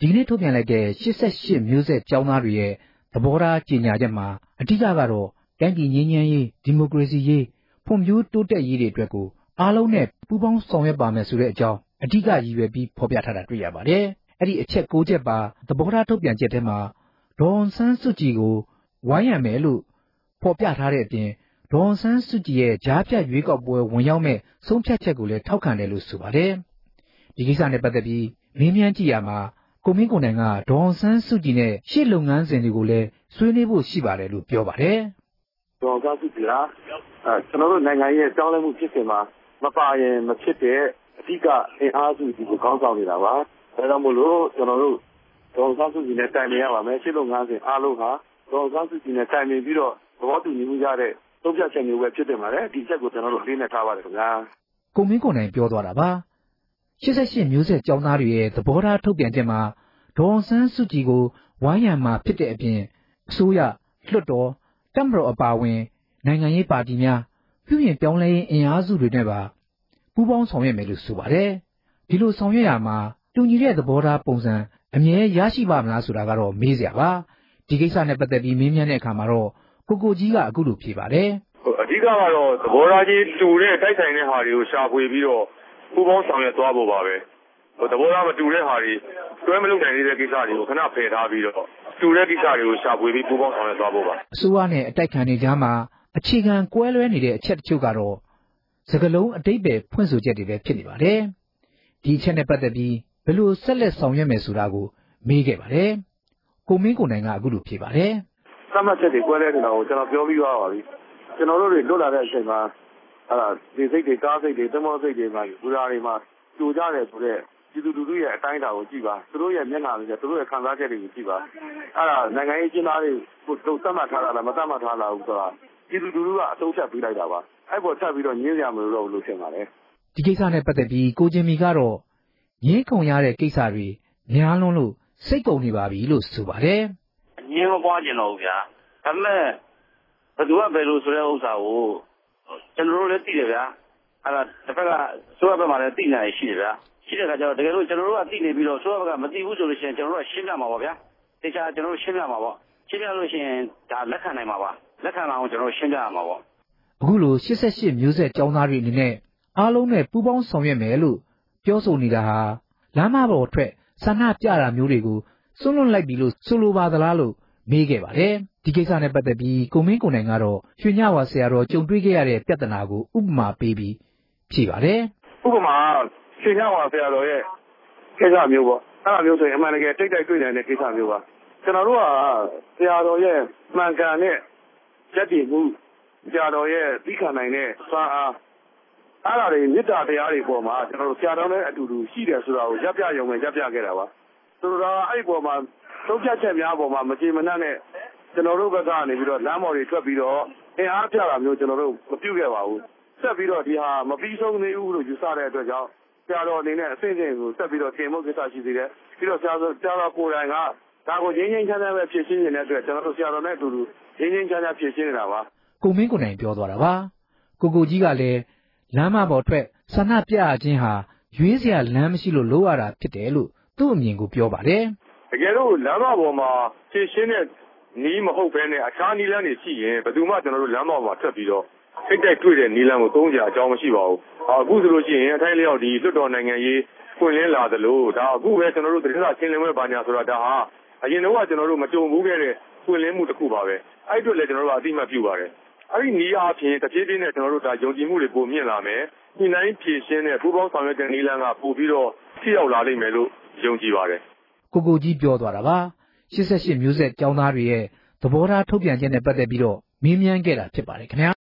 ဒီနေ့ထုတ်ပြန်လိုက်တဲ့88မျိုးဆက်ကျောင်းသားတွေရဲ့သဘောထားကြေညာချက်မှာအဓိကကတော့တိုင်းပြည်ငြိမ်းချမ်းရေးဒီမိုကရေစီရေးဖွံ့ဖြိုးတိုးတက်ရေးတွေအတွက်ကိုအားလုံးနဲ့ပူးပေါင်းဆောင်ရွက်ပါမယ်ဆိုတဲ့အကြောင်းအဓိကရည်ရွယ်ပြီးဖော်ပြထားတာတွေ့ရပါတယ်။အဲ့ဒီအချက်6ချက်ပါသဘောထားထုတ်ပြန်ချက်ထဲမှာဒေါ်အောင်ဆန်းစုကြည်ကိုဝိုင်းရံမယ်လို့ဖော်ပြထားတဲ့အပြင်ဒေါ်အောင်ဆန်းစုကြည်ရဲ့ကြားဖြတ်ရွေးကောက်ပွဲဝင်ရောက်မဲ့ဆုံးဖြတ်ချက်ကိုလည်းထောက်ခံတယ်လို့ဆိုပါတယ်။ဒီကိစ္စနဲ့ပတ်သက်ပြီးမေးမြန်းကြည့်ရမှာကိုမင်းကိုနိုင်ကဒေါ်အောင်ဆန်းစုကြည်နဲ့ရှေ့လုပ်ငန်းစဉ်တွေကိုလည်းဆွေးနွေးဖို့ရှိပါတယ်လို့ပြောပါတယ်။ဒေါ်အောင်ဆန်းစုကြည်ကကျွန်တော်တို့နိုင်ငံရဲ့ကြောင်းလဲမှုဖြစ်စဉ်မှာမပါရင်မဖြစ်တဲ့အဓိကအင်အားစုဒီကိုခေါင်းဆောင်နေတာပါ။ဒါကြောင့်မို့လို့ကျွန်တော်တို့ဒေါ်အောင်ဆန်းစုကြည်နဲ့တိုင်ပင်ရပါမယ်ရှေ့လုပ်ငန်းစဉ်အားလုံးဟာဒေါ်အောင်ဆန်းစုကြည်နဲ့တိုင်ပင်ပြီးတော့သဘောတူညီမှုရတဲ့သုံးဖြတ်ချက်မျိုးပဲဖြစ်တယ်မှာလေဒီချက်ကိုကျွန်တော်တို့လေးနဲ့ထားပါတယ်ခင်ဗျာ။ကိုမင်းကိုနိုင်ပြောသွားတာပါ။88မျိုးဆက်ကျောင်းသားတွေရဲ့သဘောထားထုတ်ပြန်ချက်မှာဒေါ်အောင်ဆန်းစုကြည်ကိုဝိုင်းရံမှာဖြစ်တဲ့အပြင်အစိုးရလွှတ်တော်တပ်မတော်အပါအဝင်နိုင်ငံရေးပါတီများပြုပြင်ပြောင်းလဲရေးအင်အားစုတွေနဲ့ပါပူးပေါင်းဆောင်ရွက်မယ်လို့ဆိုပါတယ်။ဒီလိုဆောင်ရွက်ရမှာတူညီတဲ့သဘောထားပုံစံအမြဲရရှိပါမလားဆိုတာကတော့မေးစရာပါ။ဒီကိစ္စနဲ့ပတ်သက်ပြီးမေးမြန်းတဲ့အခါမှာတော့ကိုကြီးကအခုလိုဖြေပါတယ်။အဓိကတော့သဘောထားချင်းတူတဲ့တိုက်ဆိုင်တဲ့ဟာတွေကိုရှာဖွေပြီးတော့ပူးပေါင်းဆောင်ရွက်သွားဖို့ပါပဲ။သဘောထားမတူတဲ့ဟာတွေတွဲမလုပ်နိုင်တဲ့ကိစ္စတွေကိုခဏဖယ်ထားပြီးတော့တူတဲ့ကိစ္စတွေကိုရှာဖွေပြီးပူးပေါင်းဆောင်ရွက်သွားဖို့ပါ။အစိုးရနဲ့အတိုက်ခံတွေကြားမှာအခြေခံကွဲလွဲနေတဲ့အချက်တချို့ကတော့စကားလုံးအတိတ်ပဲဖွင့်ဆိုချက်တွေပဲဖြစ်နေပါတယ်။ဒီအချက်နဲ့ပတ်သက်ပြီးဘယ်လိုဆက်လက်ဆောင်ရွက်မယ်ဆိုတာကိုမေးခဲ့ပါတယ်။ကိုမင်းကိုနိုင်ကအခုလိုဖြေပါတယ်။သတ်မှတ်ချက်တွေကွဲလွဲနေတာကိုကျွန်တော်ပြောပြီးသွားပါပြီ။ကျွန်တော်တို့တွေလွတ်လာတဲ့အချိန်မှာဒီစိတ်တွေကားစိတ်တွေသမောစိတ်တွေမှာဘူရာတွေမှာကြိုကြတယ်ဆိုတော့ပြည်သူလူထုရဲ့အတိုင်းအတာကိုကြည့်ပါသူတို့ရဲ့မျက်နှာတွေသူတို့ရဲ့ခံစားချက်တွေကိုကြည့်ပါအဲ့ဒါနိုင်ငံရေးကျင်းသားတွေကိုသတ်မှတ်ထားတာလားမသတ်မှတ်ထားလားဆိုတာပြည်သူလူထုကအဆုံးဖြတ်ပေးလိုက်တာပါအဲ့ပေါ်ထပ်ပြီးတော့ညင်းရမလို့လို့ထင်ပါတယ်ဒီကိစ္စနဲ့ပတ်သက်ပြီးကိုချင်းမီကတော့ငင်းခုန်ရတဲ့ကိစ္စတွေများလွန်းလို့စိတ်ကုန်နေပါပြီလို့ဆိုပါတယ်ငင်းမပွားကျင်တော့ဘူးဗျာဒါပေမဲ့ဘယ်သူကဘယ်လိုဆိုတဲ့ဥစ္စာကိုကျွန်တော်တို့လည်းသိတယ်ဗျာအဲ့ဒါတစ်ဖက်ကဆိုရဘက်မှာလည်းသိနေရရှိတယ်ဗျာရှိတဲ့အခါကျတော့တကယ်လို့ကျွန်တော်တို့ကသိနေပြီးတော့ဆိုရဘက်ကမသိဘူးဆိုလို့ရှိရင်ကျွန်တော်တို့ကရှင်းပြမှာပါဗျာတခြားကျွန်တော်တို့ရှင်းပြမှာပေါ့ရှင်းပြလို့ရှိရင်ဒါလက်ခံနိုင်မှာပါလက်ခံအောင်ကျွန်တော်တို့ရှင်းပြရမှာပေါ့အခုလို88မျိုးဆက်ကျောင်းသားတွေအနေနဲ့အားလုံးနဲ့ပူးပေါင်းဆောင်ရွက်မယ်လို့ပြောဆိုနေတာဟာလမ်းမပေါ်ထွက်ဆန္ဒပြတာမျိုးတွေကိုစွန့်လွတ်လိုက်ပြီလို့ဆိုလိုပါသလားလို့မေးခဲ့ပါတယ်ဒီကိစ္စနဲ့ပတ်သက်ပြီးကိုမင်းကိုနိုင်ကတော့ရွှေညဝါဆရာတော်ကြုံတွေ့ခဲ့ရတဲ့ပြဿနာကိုဥပမာပေးပြီးဖြေပါတယ်ဥပမာရွှေညဝါဆရာတော်ရဲ့ကိစ္စမျိုးပေါ့အဲ့လိုမျိုးဆိုရင်အမှန်တကယ်တိတ်တိုက်တွေ့နိုင်တဲ့ကိစ္စမျိုးပါကျွန်တော်တို့ကဆရာတော်ရဲ့မှန်ကန်တဲ့ရက်တည်မှုဆရာတော်ရဲ့သိခံနိုင်တဲ့စွမ်းအားအဲ့ဒါတွေမေတ္တာတရားတွေပေါ်မှာကျွန်တော်တို့ဆရာတော်နဲ့အတူတူရှိတယ်ဆိုတာကိုရပ်ပြရုံနဲ့ရပ်ပြခဲ့တာပါဆိုတော့အဲ့ဒီပေါ်မှာသုံးဖြတ်ချက်များပေါ်မှာမကြေမနက်နဲ့ကျွန်တော်တို့ဘက်ကနေပြီးတော့လမ်းပေါ်တွေထွက်ပြီးတော့အင်အားပြတာမျိုးကျွန်တော်တို့မပြုခဲ့ပါဘူးဆက်ပြီးတော့ဒီဟာမပြီးဆုံးသေးဘူးလို့ယူဆတဲ့အတွက်ကြောင့်ဆရာတော်အနေနဲ့အစဉ်စဉ်ကိုဆက်ပြီးတော့တင်ဖို့ကိစ္စရှိသေးတယ်ပြီးတော့ဆရာတော်ကိုယ်တိုင်ကဒါကိုငြိမ်းချမ်းချမ်းသာပဲဖြည့်ရှင်းနေတဲ့အတွက်ကျွန်တော်တို့ဆရာတော်နဲ့အတူတူငြိမ်းချမ်းချမ်းသာဖြည့်ရှင်းနေတာပါကိုမင်းကိုနိုင်ပြောသွားတာပါကိုကြီးကလည်းလမ်းမပေါ်ထွက်ဆန္ဒပြခြင်းဟာရွေးစရာလမ်းမရှိလို့လိုရတာဖြစ်တယ်လို့သူ့အမြင်ကိုပြောပါတယ်တကယ်လို့လမ်းမပေါ်မှာဖြည့်ရှင်းတဲ့နီးမဟုတ်ဘဲနဲ့အခြားနီးလမ်းတွေရှိရင်ဘယ်သူမှကျွန်တော်တို့လမ်းမပေါ်မှာထွက်ပြီးတော့စိတ်တိုက်တွေ့တဲ့နီးလမ်းကိုသုံးကြအကြောင်းမရှိပါဘူးအခုဆိုလို့ရှိရင်အထိုင်းလျောက်ဒီလွတ်တော်နိုင်ငံရေးပွင့်လင်းလာသလိုဒါအခုပဲကျွန်တော်တို့သတင်းစာရှင်းလင်းပွဲပါညာဆိုတာဒါဟာအရင်တော့ကျွန်တော်တို့မကြုံဘူးခဲ့တဲ့ပွင့်လင်းမှုတစ်ခုပါပဲအဲ့အတွက်လည်းကျွန်တော်တို့အသိမှတ်ပြုပါတယ်အဲ့ဒီနီးအားဖြင့်တဖြည်းဖြည်းနဲ့ကျွန်တော်တို့ဒါယုံကြည်မှုတွေပိုမြင့်လာမယ်ညှိနှိုင်းဖြည့်ရှင်းတဲ့ပူးပေါင်းဆောင်ရွက်တဲ့နီးလမ်းကပို့ပြီးတော့ထိရောက်လာလိမ့်မယ်လို့ယုံကြည်ပါတယ်ကိုကြီးပြောသွားတာပါ88မျိုးဆက်ကျောင်းသားတွေရဲ့သဘောထားထုတ်ပြန်ချက်နဲ့ပတ်သက်ပြီးတော့မေးမြန်းခဲ့တာဖြစ်ပါတယ်ခင်ဗျာ